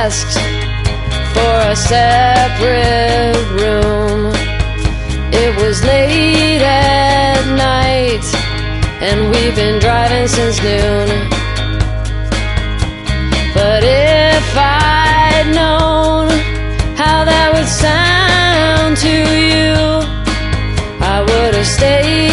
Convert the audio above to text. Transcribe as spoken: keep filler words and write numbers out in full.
asked for a separate room. It was late at night, and we've been driving since noon. But if I'd known how that would sound to you, I would have stayed